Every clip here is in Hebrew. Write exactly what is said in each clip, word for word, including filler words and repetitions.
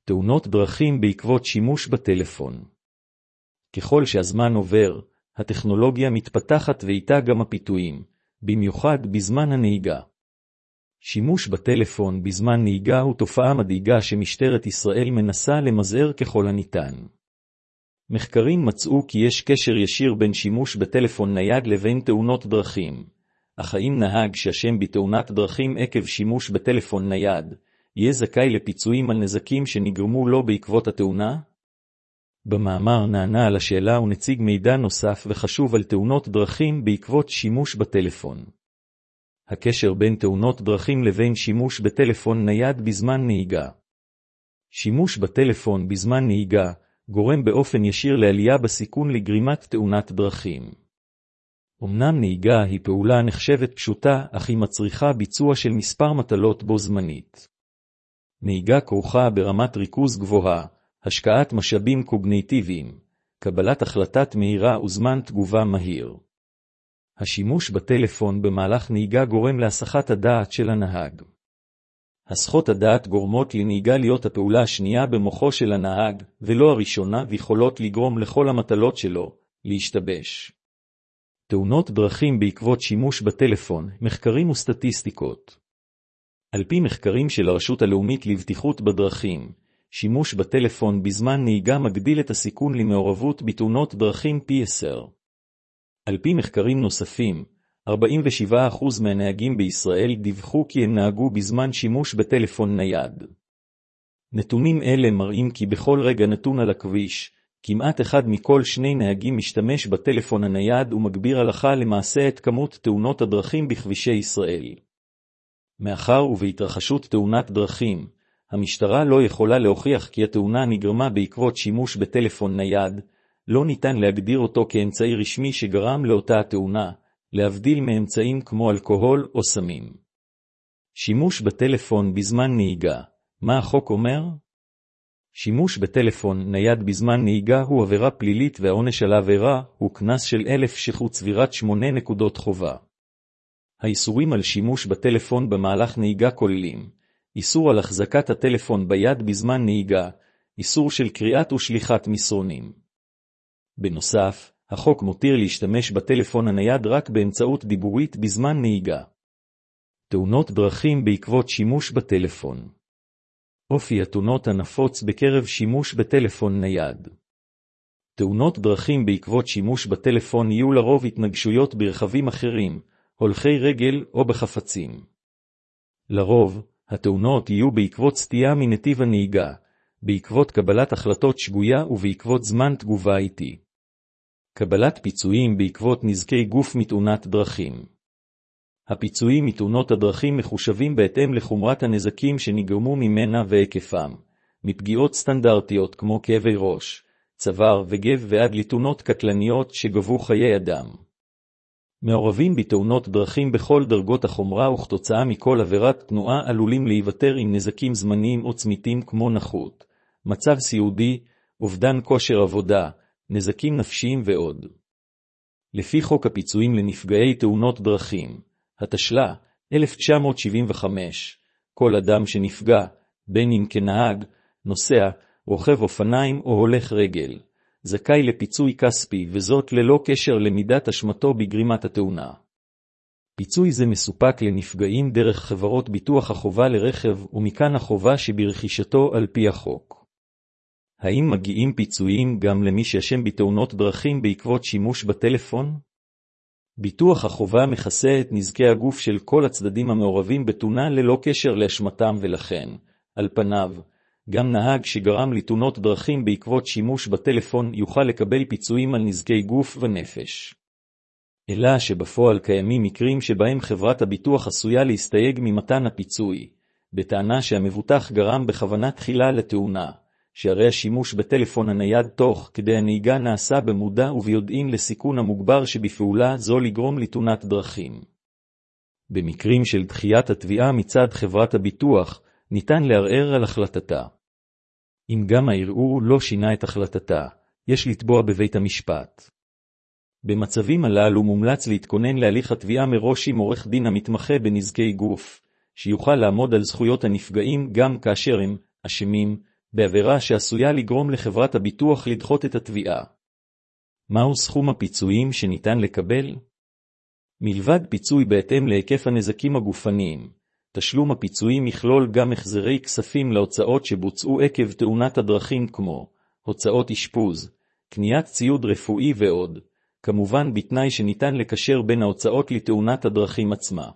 תאונות דרכים בעקבות שימוש בטלפון. ככל שהזמן עובר, הטכנולוגיה מתפתחת ואיתה גם הפיתויים, במיוחד בזמן הנהיגה. שימוש בטלפון בזמן נהיגה הוא תופעה מדאיגה שמשטרת ישראל מנסה למזער ככל הניתן. מחקרים מצאו כי יש קשר ישיר בין שימוש בטלפון נייד לבין תאונות דרכים, אך האם נהג שאשם בתאונת דרכים עקב שימוש בטלפון נייד, יהיה זכאי לפיצויים על נזקים שנגרמו לו בעקבות התאונה? במאמר נענה על השאלה ונציג מידע נוסף וחשוב על תאונות דרכים בעקבות שימוש בטלפון. הקשר בין תאונות דרכים לבין שימוש בטלפון נייד בזמן נהיגה. שימוש בטלפון בזמן נהיגה גורם באופן ישיר לעלייה בסיכון לגרימת תאונת דרכים. אמנם נהיגה היא פעולה נחשבת פשוטה, אך היא מצריכה ביצוע של מספר מטלות בו זמנית. נהיגה כרוכה ברמת ריכוז גבוהה, השקעת משאבים קוגניטיביים, קבלת החלטת מהירה וזמן תגובה מהיר. השימוש בטלפון במהלך נהיגה גורם להסחת הדעת של הנהג. הסחות הדעת גורמות לנהיגה להיות הפעולה השנייה במוחו של הנהג, ולא הראשונה, ויכולות לגרום לכל המטלות שלו להשתבש. תאונות דרכים בעקבות שימוש בטלפון, מחקרים וסטטיסטיקות. על פי מחקרים של הרשות הלאומית לבטיחות בדרכים, שימוש בטלפון בזמן נהיגה מגדיל את הסיכון למעורבות בתאונות דרכים פי עשר. על פי מחקרים נוספים, ארבעים ושבעה אחוז מהנהגים בישראל דיווחו כי הם נהגו בזמן שימוש בטלפון נייד. נתונים אלה מראים כי בכל רגע נתון על הכביש, כמעט אחד מכל שני נהגים משתמש בטלפון הנייד ומגביר הלכה למעשה את כמות תאונות הדרכים בכבישי ישראל. מאחר ובהתרחשות תאונת דרכים, המשטרה לא יכולה להוכיח כי התאונה נגרמה בעקבות שימוש בטלפון נייד, לא ניתן להגדיר אותו כאמצעי רשמי שגרם לאותה התאונה, להבדיל מאמצעים כמו אלכוהול או סמים. שימוש בטלפון בזמן נהיגה, מה החוק אומר? שימוש בטלפון נייד בזמן נהיגה הוא עבירה פלילית והעונש על העבירה הוא קנס של אלף שקלים צבירת שמונה נקודות חובה. האיסורים על שימוש בטלפון במהלך נהיגה כוללים איסור על החזקת הטלפון ביד בזמן נהיגה, איסור של קריאת ושליחת מסרונים. בנוסף, החוק מותיר להשתמש בטלפון הנייד רק באמצעות דיבורית בזמן נהיגה. תאונות דרכים בעקבות שימוש בטלפון. אופי התאונות הנפוץ בקרב שימוש בטלפון נייד. תאונות דרכים בעקבות שימוש בטלפון יהיו לרוב התנגשויות ברכבים אחרים, הולכי רגל או בחפצים. לרוב, התאונות יהיו בעקבות סטייה מנתיב הנהיגה, בעקבות קבלת החלטות שגויה ובעקבות זמן תגובה איטי. קבלת פיצויים בעקבות נזקי גוף מתאונת דרכים. הפיצויים מתאונות הדרכים מחושבים בהתאם לחומרת הנזקים שנגרמו ממנה והיקפם, מפגיעות סטנדרטיות כמו כאבי ראש, צוואר וגב ועד לתאונות קטלניות שגבו חיי אדם. מעורבים בתאונות דרכים בכל דרגות החומרה וכתוצאה מכל עבירת תנועה עלולים להיוותר עם נזקים זמניים או צמיתים כמו נכות, מצב סיעודי, אובדן כושר עבודה, נזקים נפשיים ועוד. לפי חוק הפיצויים לנפגעי תאונות דרכים, התשל"ה אלף תשע מאות שבעים וחמש, כל אדם שנפגע, בין אם כנהג, נוסע, רוכב אופניים או הולך רגל, זכאי לפיצוי כספי וזאת ללא קשר למידת אשמתו בגרימת התאונה. פיצוי זה מסופק לנפגעים דרך חברות ביטוח החובה לרכב ומכאן החובה שברכישתו על פי החוק. האם מגיעים פיצויים גם למי שאשם בתאונות דרכים בעקבות שימוש בטלפון? ביטוח החובה מכסה את נזקי הגוף של כל הצדדים המעורבים בתאונה ללא קשר לאשמתם ולכן, על פניו, גם נהג שגרם לתאונות דרכים בעקבות שימוש בטלפון יוכל לקבל פיצויים על נזקי גוף ונפש. אלא שבפועל קיימים מקרים שבהם חברת הביטוח עשויה להסתייג ממתן הפיצוי, בטענה שהמבוטח גרם בכוונה תחילה לתאונה, שהרי השימוש בטלפון הנייד תוך כדי הנהיגה נעשה במודע וביודעין לסיכון המוגבר שבפעולה זו לגרום לתאונת דרכים. במקרים של דחיית התביעה מצד חברת הביטוח, ניתן לערער על החלטתה. אם גם הערעור לא שינה את החלטתה, יש לתבוע בבית המשפט. במצבים הללו מומלץ להתכונן להליך התביעה מראש עם עורך דין המתמחה בנזקי גוף, שיוכל לעמוד על זכויות הנפגעים גם כאשר הם אשמים בעבירה שעשויה לגרום לחברת הביטוח לדחות את התביעה. מהו סכום הפיצויים שניתן לקבל? מלבד פיצוי בהתאם להיקף הנזקים הגופניים, תשלום הפיצויים יכלול גם החזרי כספים להוצאות שבוצעו עקב תאונת הדרכים כמו הוצאות אשפוז, קניית ציוד רפואי ועוד, כמובן בתנאי שניתן לקשר בין ההוצאות לתאונת הדרכים עצמה.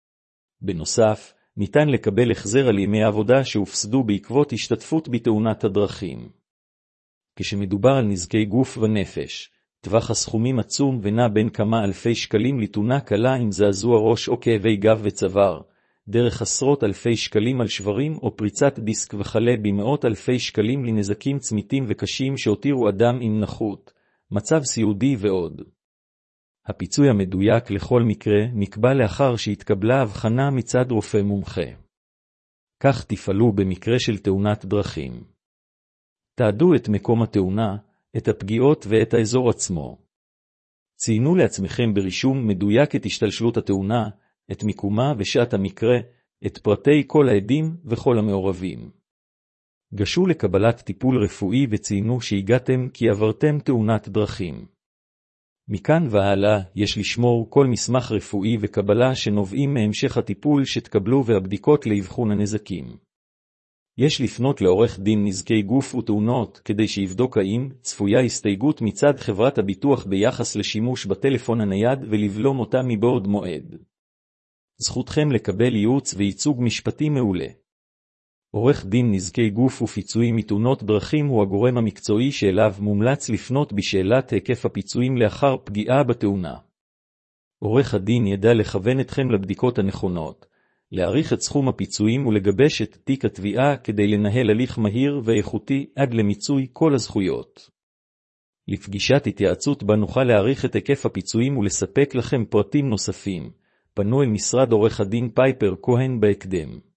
בנוסף, ניתן לקבל החזר על ימי עבודה שהופסדו בעקבות השתתפות בתאונת הדרכים. כשמדובר על נזקי גוף ונפש, טווח הסכומים עצום ונע בין כמה אלפי שקלים לתאונה קלה עם זעזוע ראש או כאבי גב וצוואר, דרך עשרות אלפי שקלים על שברים או פריצת דיסק וכלה במאות אלפי שקלים לנזקים צמיתים וקשים שהותירו אדם עם נכות, מצב סיעודי ועוד. הפיצוי המדויק לכל מקרה נקבע לאחר שהתקבלה הבחנה מצד רופא מומחה. כך תפעלו במקרה של תאונת דרכים. תעדו את מקום התאונה, את הפגיעות ואת האזור עצמו. ציינו לעצמכם ברישום מדויק את השתלשלות התאונה, את מיקומה ושעת המקרה, את פרטי כל העדים וכל המעורבים. גשו לקבלת טיפול רפואי וציינו שהגעתם כי עברתם תאונת דרכים. מכאן והלאה יש לשמור כל מסמך רפואי וקבלה שנובעים מהמשך הטיפול שתקבלו והבדיקות לאבחון הנזקים. יש לפנות לעורך דין נזקי גוף ותאונות כדי שיבדוק האם צפויה הסתייגות מצד חברת הביטוח ביחס לשימוש בטלפון הנייד ולבלום אותה מבעוד מועד. זכותכם לקבל ייעוץ וייצוג משפטי מעולה. עורך דין נזקי גוף ופיצויים מתאונות דרכים הוא הגורם המקצועי שאליו מומלץ לפנות בשאלת היקף הפיצויים לאחר פגיעה בתאונה. עורך הדין ידע לכוון אתכם לבדיקות הנכונות, להעריך את סכום הפיצויים ולגבש את תיק התביעה כדי לנהל הליך מהיר ואיכותי עד למיצוי כל הזכויות. לפגישת התייעצות בה נוכל להעריך את היקף הפיצויים ולספק לכם פרטים נוספים. פנו אל משרד עורך הדין פייפר כהן בהקדם.